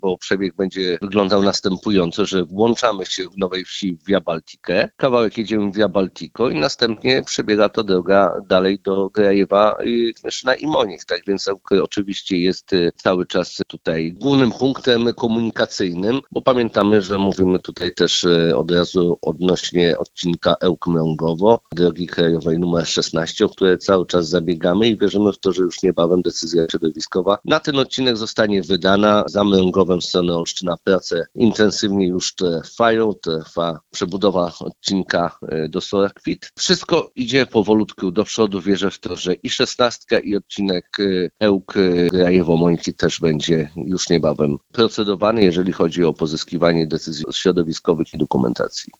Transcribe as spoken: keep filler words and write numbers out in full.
bo przebieg będzie wyglądał następująco, że włączamy się w Nowej Wsi w Via Baltikę, kawałek jedziemy w Via Baltico i następnie przebiega to droga dalej do Grajewa, Knyszna i Monieś. Tak więc Ełk oczywiście jest cały czas tutaj głównym punktem komunikacyjnym, bo pamiętamy, że mówimy tutaj też od razu odnośnie odcinka Ełk-Mrągowo, drogi krajowej numer szesnaście, o które cały czas zabiegamy i wierzymy w to, że już niebawem decyzja środowiskowa na ten odcinek zostanie wydana. Za Mrągowem w stronę Olsztyna prace intensywnie już trwają, trwa przebudowa odcinka do Sorakwit. Wszystko idzie powolutku do przodu. Wierzę w to, że i szesnastka i odcinek Ełk-Grajewo-Mońki też będzie już niebawem procedowany, jeżeli chodzi o pozyskiwanie decyzji środowiskowych i dokumentacji.